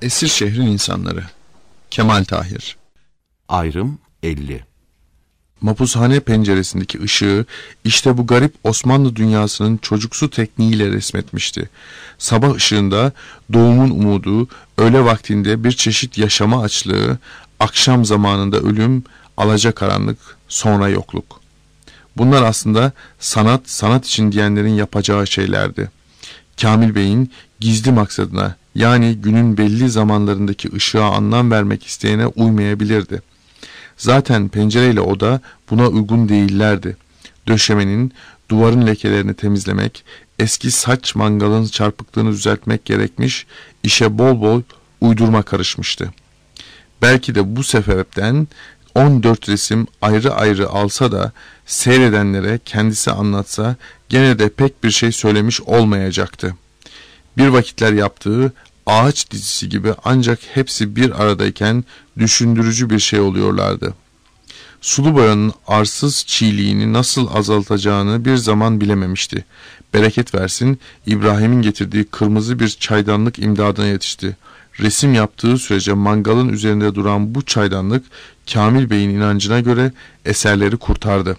Esir şehrin insanları. Kemal Tahir. Ayrım 50. Mapushane penceresindeki ışığı işte bu garip Osmanlı dünyasının çocuksu tekniğiyle resmetmişti. Sabah ışığında doğumun umudu, öğle vaktinde bir çeşit yaşama açlığı, akşam zamanında ölüm, alacakaranlık, sonra yokluk. Bunlar aslında sanat için diyenlerin yapacağı şeylerdi. Kamil Bey'in gizli maksadına, yani günün belli zamanlarındaki ışığa anlam vermek isteyene uymayabilirdi. Zaten pencereyle oda buna uygun değillerdi. Döşemenin, duvarın lekelerini temizlemek, eski saç mangalın çarpıklığını düzeltmek gerekmiş, işe bol bol uydurma karışmıştı. Belki de bu sebepten 14 resim ayrı ayrı alsa da seyredenlere kendisi anlatsa gene de pek bir şey söylemiş olmayacaktı. Bir vakitler yaptığı Ağaç dizisi gibi ancak hepsi bir aradayken düşündürücü bir şey oluyorlardı. Sulu boyanın arsız çiğliğini nasıl azaltacağını bir zaman bilememişti. Bereket versin, İbrahim'in getirdiği kırmızı bir çaydanlık imdadına yetişti. Resim yaptığı sürece mangalın üzerinde duran bu çaydanlık, Kamil Bey'in inancına göre eserleri kurtardı.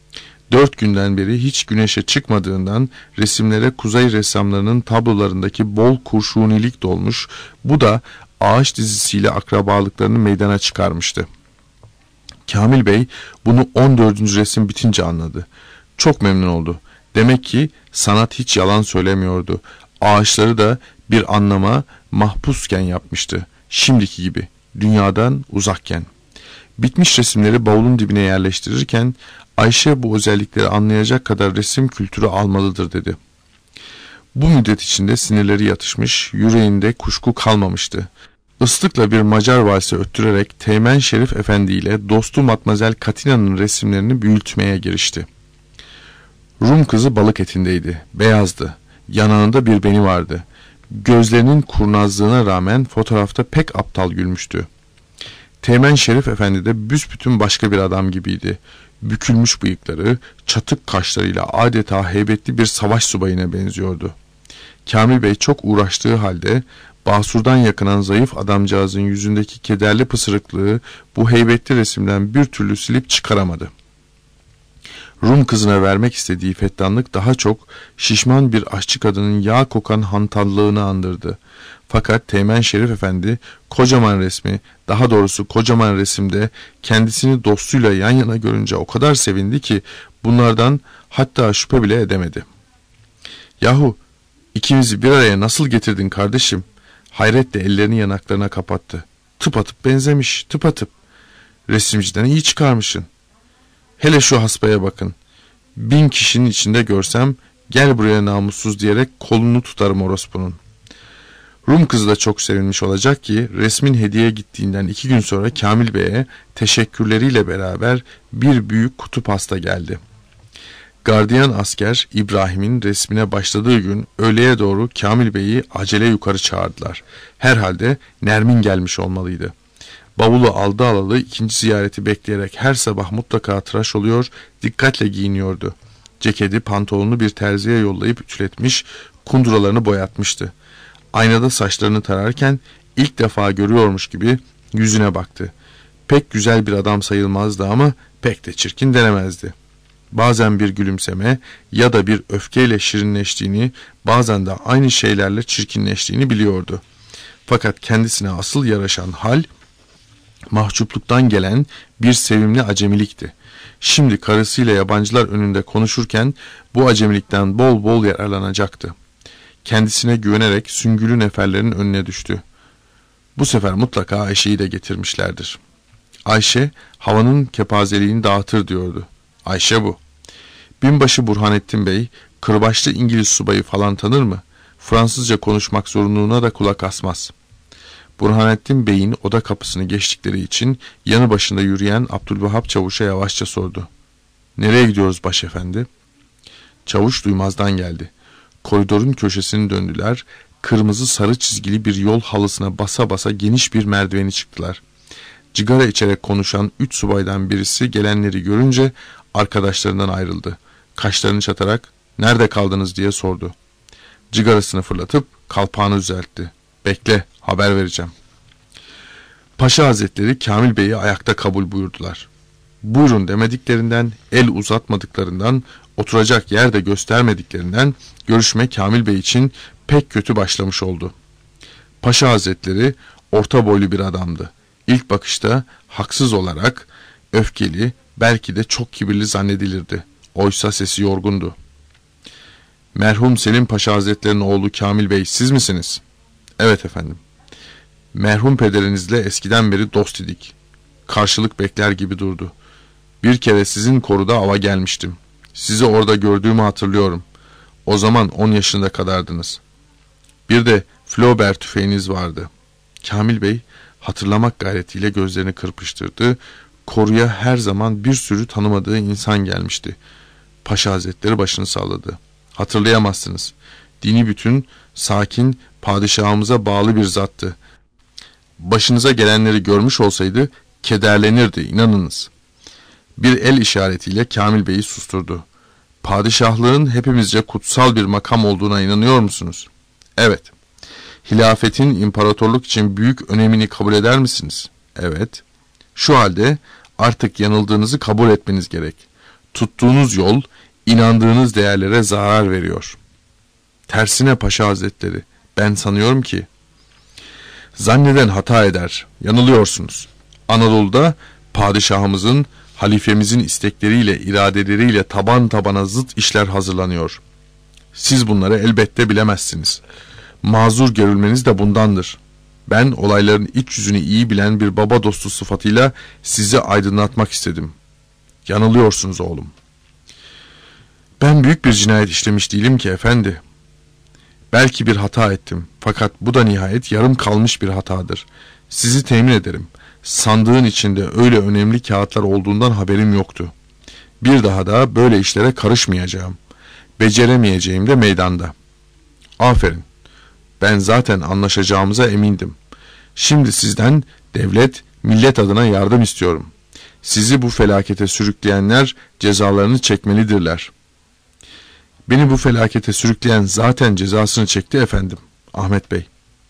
4 günden beri hiç güneşe çıkmadığından resimlere kuzey ressamlarının tablolarındaki bol kurşunilik dolmuş, bu da Ağaç dizisiyle akrabalıklarını meydana çıkarmıştı. Kamil Bey bunu 14. resim bitince anladı. Çok memnun oldu. Demek ki sanat hiç yalan söylemiyordu. Ağaçları da bir anlama mahpusken yapmıştı. Şimdiki gibi, dünyadan uzakken. Bitmiş resimleri bavulun dibine yerleştirirken Ayşe bu özellikleri anlayacak kadar resim kültürü almalıdır dedi. Bu müddet içinde sinirleri yatışmış, yüreğinde kuşku kalmamıştı. Islıkla bir Macar valsi öttürerek Teğmen Şerif Efendi ile dostu Matmazel Katina'nın resimlerini büyütmeye girişti. Rum kızı balık etindeydi, beyazdı, yanağında bir beni vardı. Gözlerinin kurnazlığına rağmen fotoğrafta pek aptal gülmüştü. Teğmen Şerif Efendi de büsbütün başka bir adam gibiydi. Bükülmüş bıyıkları, çatık kaşlarıyla adeta heybetli bir savaş subayına benziyordu. Kamil Bey çok uğraştığı halde basurdan yakınan zayıf adamcağızın yüzündeki kederli pısırıklığı bu heybetli resimden bir türlü silip çıkaramadı. Rum kızına vermek istediği fettanlık daha çok şişman bir aşçı kadının yağ kokan hantallığını andırdı. Fakat Teğmen Şerif Efendi kocaman resmi, daha doğrusu kocaman resimde kendisini dostuyla yan yana görünce o kadar sevindi ki bunlardan hatta şüphe bile edemedi. "Yahu, ikimizi bir araya nasıl getirdin kardeşim?" Hayretle ellerini yanaklarına kapattı. "Tıpatıp benzemiş, tıpatıp. Resimciden iyi çıkarmışsın. Hele şu hasbaya bakın. 1000 kişinin içinde görsem gel buraya namussuz diyerek kolunu tutarım orospunun." Rum kızı da çok sevinmiş olacak ki resmin hediye gittiğinden 2 gün sonra Kamil Bey'e teşekkürleriyle beraber bir büyük kutu pasta geldi. Gardiyan asker İbrahim'in resmine başladığı gün öğleye doğru Kamil Bey'i acele yukarı çağırdılar. Herhalde Nermin gelmiş olmalıydı. Bavulu aldı alalı ikinci ziyareti bekleyerek her sabah mutlaka tıraş oluyor, dikkatle giyiniyordu. Ceketi, pantolonunu bir terziye yollayıp ütületmiş, kunduralarını boyatmıştı. Aynada saçlarını tararken ilk defa görüyormuş gibi yüzüne baktı. Pek güzel bir adam sayılmazdı ama pek de çirkin denemezdi. Bazen bir gülümseme ya da bir öfkeyle şirinleştiğini, bazen de aynı şeylerle çirkinleştiğini biliyordu. Fakat kendisine asıl yaraşan hal, mahcupluktan gelen bir sevimli acemilikti. Şimdi karısıyla yabancılar önünde konuşurken bu acemilikten bol bol yararlanacaktı. Kendisine güvenerek süngülü neferlerin önüne düştü. Bu sefer mutlaka Ayşe'yi de getirmişlerdir. Ayşe havanın kepazeliğini dağıtır diyordu. Ayşe bu. Binbaşı Burhanettin Bey, kırbaçlı İngiliz subayı falan tanır mı? Fransızca konuşmak zorunluluğuna da kulak asmaz. Burhanettin Bey'in oda kapısını geçtikleri için yanı başında yürüyen Abdülvahap Çavuş'a yavaşça sordu. "Nereye gidiyoruz başefendi?" Çavuş duymazdan geldi. Koridorun köşesini döndüler, kırmızı sarı çizgili bir yol halısına basa basa geniş bir merdiveni çıktılar. Cigara içerek konuşan 3 subaydan birisi gelenleri görünce arkadaşlarından ayrıldı. Kaşlarını çatarak "Nerede kaldınız?" diye sordu. Cigarasını fırlatıp kalpağını düzeltti. Bekle, haber vereceğim. Paşa Hazretleri Kamil Bey'i ayakta kabul buyurdular. Buyurun demediklerinden, el uzatmadıklarından, oturacak yer de göstermediklerinden görüşme Kamil Bey için pek kötü başlamış oldu. Paşa Hazretleri orta boylu bir adamdı. İlk bakışta haksız olarak öfkeli, belki de çok kibirli zannedilirdi. Oysa sesi yorgundu. Merhum Selim Paşa Hazretleri'nin oğlu Kamil Bey siz misiniz? Evet efendim. Merhum pederinizle eskiden beri dost idik. Karşılık bekler gibi durdu. Bir kere sizin koruda ava gelmiştim. Sizi orada gördüğümü hatırlıyorum. O zaman 10 yaşında kadardınız. Bir de Flaubert tüfeğiniz vardı. Kamil Bey hatırlamak gayretiyle gözlerini kırpıştırdı. Koruya her zaman bir sürü tanımadığı insan gelmişti. Paşa Hazretleri başını salladı. Hatırlayamazsınız. Dini bütün, sakin, padişahımıza bağlı bir zattı. Başınıza gelenleri görmüş olsaydı kederlenirdi, inanınız. Bir el işaretiyle Kamil Bey'i susturdu. Padişahlığın hepimizce kutsal bir makam olduğuna inanıyor musunuz? Evet. Hilafetin imparatorluk için büyük önemini kabul eder misiniz? Evet. Şu halde artık yanıldığınızı kabul etmeniz gerek. Tuttuğunuz yol, inandığınız değerlere zarar veriyor. Tersine Paşa Hazretleri, ben sanıyorum ki, zanneden hata eder, yanılıyorsunuz. Anadolu'da padişahımızın, halifemizin istekleriyle, iradeleriyle taban tabana zıt işler hazırlanıyor. Siz bunları elbette bilemezsiniz. Mazur görülmeniz de bundandır. Ben olayların iç yüzünü iyi bilen bir baba dostu sıfatıyla sizi aydınlatmak istedim. Yanılıyorsunuz oğlum. Ben büyük bir cinayet işlemiş değilim ki efendi. Belki bir hata ettim. Fakat bu da nihayet yarım kalmış bir hatadır. Sizi temin ederim. Sandığın içinde öyle önemli kağıtlar olduğundan haberim yoktu. Bir daha da böyle işlere karışmayacağım. Beceremeyeceğim de meydanda. Aferin. Ben zaten anlaşacağımıza emindim. Şimdi sizden devlet, millet adına yardım istiyorum. Sizi bu felakete sürükleyenler cezalarını çekmelidirler. Beni bu felakete sürükleyen zaten cezasını çekti efendim, Ahmet Bey.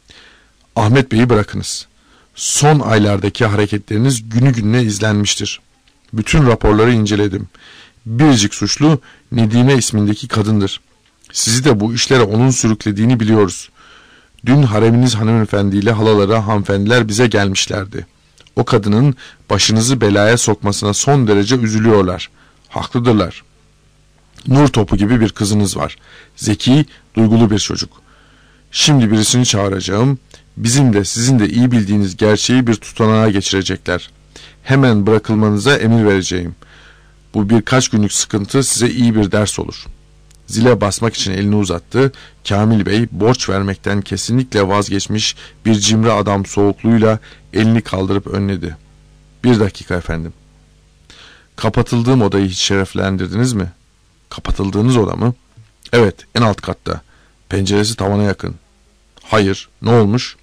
Ahmet Bey'i bırakınız. Son aylardaki hareketleriniz günü gününe izlenmiştir. Bütün raporları inceledim. Biricik suçlu Nedime ismindeki kadındır. Sizi de bu işlere onun sürüklediğini biliyoruz. Dün hareminiz hanımefendiyle halaları hanımefendiler bize gelmişlerdi. O kadının başınızı belaya sokmasına son derece üzülüyorlar. Haklıdırlar. Nur topu gibi bir kızınız var. Zeki, duygulu bir çocuk. Şimdi birisini çağıracağım. Bizim de sizin de iyi bildiğiniz gerçeği bir tutanağa geçirecekler. Hemen bırakılmanıza emir vereceğim. Bu birkaç günlük sıkıntı size iyi bir ders olur. Zile basmak için elini uzattı. Kamil Bey borç vermekten kesinlikle vazgeçmiş bir cimri adam soğukluğuyla elini kaldırıp önledi. Bir dakika efendim. Kapatıldığım odayı hiç şereflendirdiniz mi? Kapatıldığınız oda mı? Evet, en alt katta. Penceresi tavana yakın. Hayır, ne olmuş?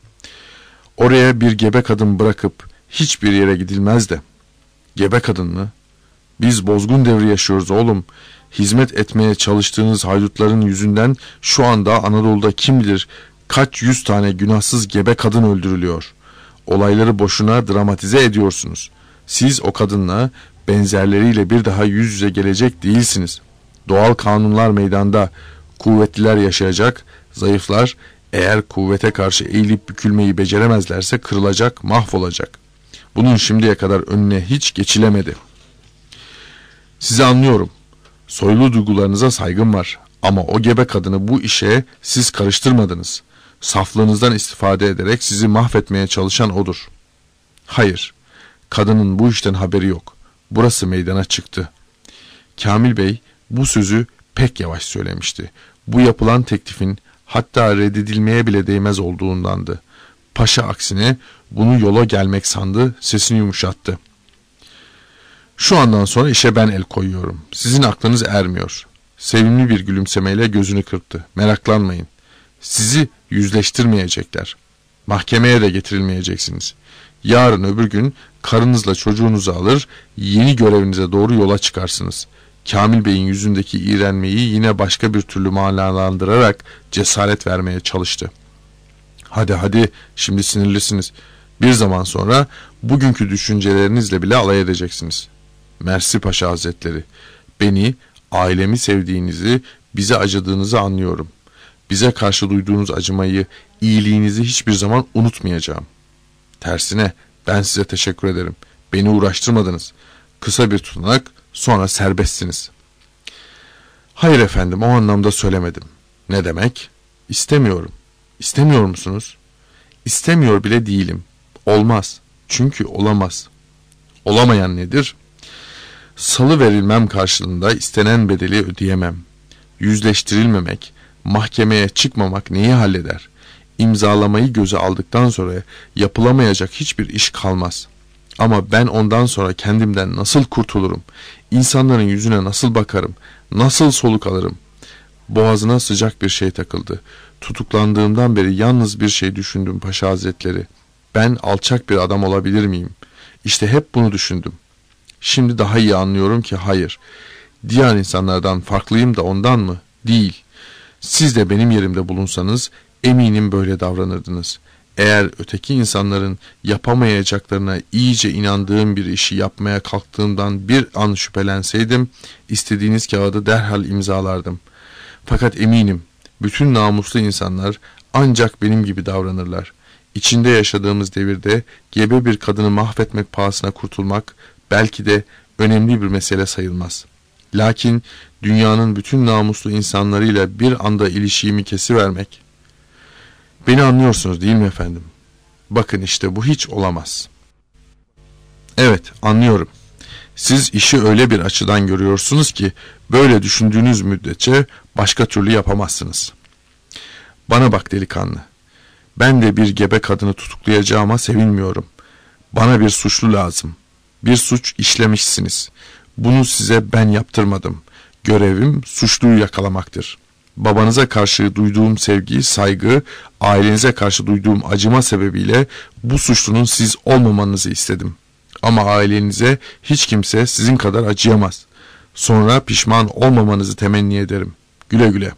Oraya bir gebe kadın bırakıp hiçbir yere gidilmez de. Gebe kadın mı? Biz bozgun devri yaşıyoruz oğlum. Hizmet etmeye çalıştığınız haydutların yüzünden şu anda Anadolu'da kim bilir kaç yüz tane günahsız gebe kadın öldürülüyor. Olayları boşuna dramatize ediyorsunuz. Siz o kadınla benzerleriyle bir daha yüz yüze gelecek değilsiniz. Doğal kanunlar meydanda, kuvvetliler yaşayacak, zayıflar eğer kuvvete karşı eğilip bükülmeyi beceremezlerse kırılacak, mahvolacak. Bunun şimdiye kadar önüne hiç geçilemedi. Sizi anlıyorum. Soylu duygularınıza saygım var. Ama o gebe kadını bu işe siz karıştırmadınız. Saflığınızdan istifade ederek sizi mahvetmeye çalışan odur. Hayır, kadının bu işten haberi yok. Burası meydana çıktı. Kamil Bey bu sözü pek yavaş söylemişti. Bu yapılan teklifin hatta reddedilmeye bile değmez olduğundandı. Paşa aksine bunu yola gelmek sandı, sesini yumuşattı. Şu andan sonra işe ben el koyuyorum. Sizin aklınız ermiyor. Sevimli bir gülümsemeyle gözünü kırptı. Meraklanmayın. Sizi yüzleştirmeyecekler. Mahkemeye de getirilmeyeceksiniz. Yarın öbür gün karınızla çocuğunuzu alır, yeni görevinize doğru yola çıkarsınız. Kamil Bey'in yüzündeki iğrenmeyi yine başka bir türlü manalandırarak cesaret vermeye çalıştı. Hadi şimdi sinirlisiniz. Bir zaman sonra bugünkü düşüncelerinizle bile alay edeceksiniz. Mersi Paşa Hazretleri, beni, ailemi sevdiğinizi, bize acıdığınızı anlıyorum. Bize karşı duyduğunuz acımayı, iyiliğinizi hiçbir zaman unutmayacağım. Tersine ben size teşekkür ederim. Beni uğraştırmadınız. Kısa bir tutanak, sonra serbestsiniz. Hayır efendim, o anlamda söylemedim. Ne demek? İstemiyorum. İstemiyor musunuz? İstemiyor bile değilim. Olmaz. Çünkü olamaz. Olamayan nedir? Salı verilmem karşılığında istenen bedeli ödeyemem. Yüzleştirilmemek, mahkemeye çıkmamak neyi halleder? İmzalamayı göze aldıktan sonra yapılamayacak hiçbir iş kalmaz. Ama ben ondan sonra kendimden nasıl kurtulurum? İnsanların yüzüne nasıl bakarım? Nasıl soluk alırım? Boğazına sıcak bir şey takıldı. Tutuklandığımdan beri yalnız bir şey düşündüm Paşa Hazretleri. Ben alçak bir adam olabilir miyim? İşte hep bunu düşündüm. Şimdi daha iyi anlıyorum ki hayır. Diğer insanlardan farklıyım da ondan mı? Değil. Siz de benim yerimde bulunsanız eminim böyle davranırdınız. Eğer öteki insanların yapamayacaklarına iyice inandığım bir işi yapmaya kalktığımdan bir an şüphelenseydim, istediğiniz kağıdı derhal imzalardım. Fakat eminim bütün namuslu insanlar ancak benim gibi davranırlar. İçinde yaşadığımız devirde gebe bir kadını mahvetmek pahasına kurtulmak belki de önemli bir mesele sayılmaz. Lakin dünyanın bütün namuslu insanlarıyla bir anda ilişiğimi kesivermek... Beni anlıyorsunuz değil mi efendim? Bakın işte bu hiç olamaz. Evet, anlıyorum. Siz işi öyle bir açıdan görüyorsunuz ki böyle düşündüğünüz müddetçe başka türlü yapamazsınız. Bana bak delikanlı. Ben de bir gebe kadını tutuklayacağıma sevinmiyorum. Bana bir suçlu lazım. Bir suç işlemişsiniz. Bunu size ben yaptırmadım. Görevim suçluyu yakalamaktır. Babanıza karşı duyduğum sevgi, saygı, ailenize karşı duyduğum acıma sebebiyle bu suçlunun siz olmamanızı istedim. Ama ailenize hiç kimse sizin kadar acıyamaz. Sonra pişman olmamanızı temenni ederim. Güle güle.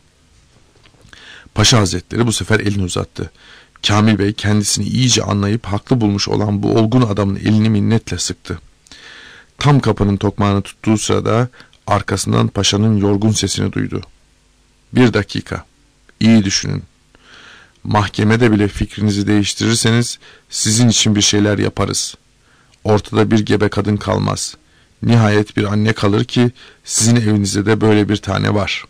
Paşa Hazretleri bu sefer elini uzattı. Kamil Bey kendisini iyice anlayıp haklı bulmuş olan bu olgun adamın elini minnetle sıktı. Tam kapının tokmağını tuttuğu sırada arkasından paşanın yorgun sesini duydu. Bir dakika, iyi düşünün. Mahkemede bile fikrinizi değiştirirseniz sizin için bir şeyler yaparız. Ortada bir gebe kadın kalmaz. Nihayet bir anne kalır ki sizin evinizde de böyle bir tane var.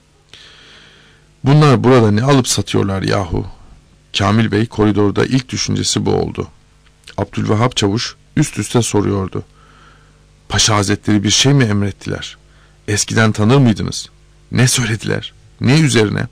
Bunlar burada ne alıp satıyorlar yahu? Kamil Bey koridorda ilk düşüncesi bu oldu. Abdülvehhap Çavuş üst üste soruyordu. Paşa Hazretleri bir şey mi emrettiler? Eskiden tanır mıydınız? Ne söylediler? Ne üzerine?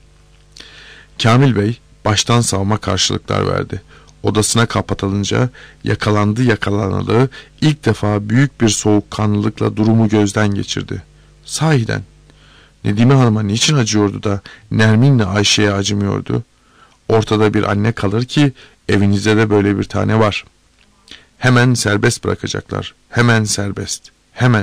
Kamil Bey baştan savma karşılıklar verdi. Odasına kapatılınca yakalanalı ilk defa büyük bir soğukkanlılıkla durumu gözden geçirdi. Sahiden Nedime Hanım'a niçin acıyordu da Nermin'le Ayşe'ye acımıyordu? Ortada bir anne kalır ki evinizde de böyle bir tane var. Hemen serbest bırakacaklar. Hemen serbest. Hemen.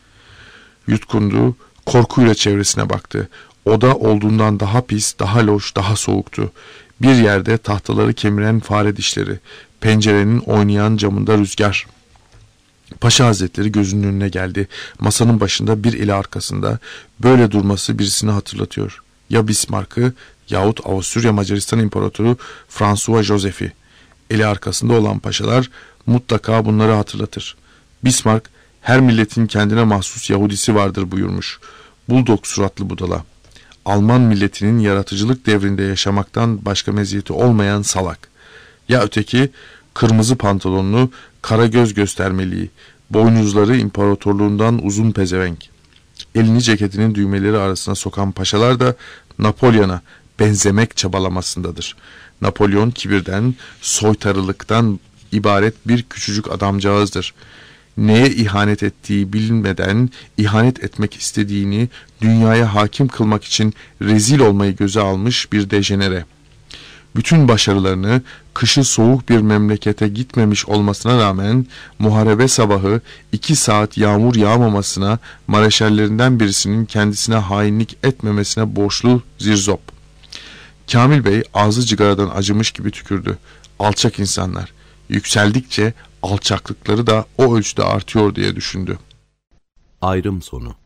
Yutkundu, korkuyla çevresine baktı. Oda olduğundan daha pis, daha loş, daha soğuktu. Bir yerde tahtaları kemiren fare dişleri, pencerenin oynayan camında rüzgar. Paşa Hazretleri gözünün önüne geldi. Masanın başında bir eli arkasında. Böyle durması birisini hatırlatıyor. Ya Bismarck'ı yahut Avusturya Macaristan İmparatoru François Joseph'i. Eli arkasında olan paşalar mutlaka bunları hatırlatır. Bismarck her milletin kendine mahsus Yahudisi vardır buyurmuş. Buldog suratlı budala. Alman milletinin yaratıcılık devrinde yaşamaktan başka meziyeti olmayan salak. Ya öteki kırmızı pantolonlu, kara göz göstermeliği, boynuzları imparatorluğundan uzun pezevenk. Elini ceketinin düğmeleri arasına sokan paşalar da Napolyon'a benzemek çabalamasındadır. Napolyon kibirden, soytarılıktan ibaret bir küçücük adamcağızdır. Neye ihanet ettiği bilinmeden ihanet etmek istediğini dünyaya hakim kılmak için rezil olmayı göze almış bir dejenere. Bütün başarılarını kışı soğuk bir memlekete gitmemiş olmasına rağmen muharebe sabahı 2 saat yağmur yağmamasına, mareşallerinden birisinin kendisine hainlik etmemesine borçlu zirzop. Kamil Bey ağzı cigaradan acımış gibi tükürdü. Alçak insanlar. Yükseldikçe alçaklıkları da o ölçüde artıyor diye düşündü. Ayrım sonu.